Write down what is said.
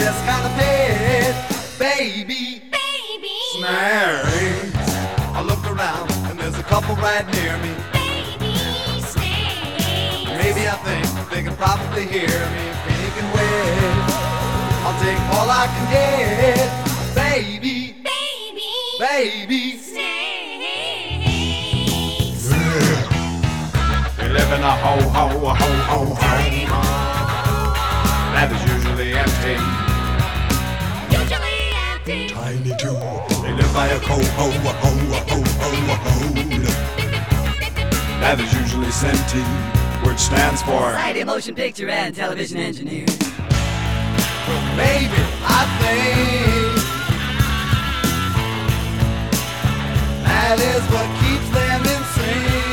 this kind of pet, baby. Baby. Snakes. I look around and there's a couple right near me. Baby snakes. Maybe I think they can probably hear me making waves. I'll take all I can get, baby. Baby. Baby. Snakes. We live in a ho home that is usually empty. Usually empty. Tiny too. They live by a code that is usually senti, which stands for Society of Motion Picture and Television Engineers. maybe I think that is what keeps them insane.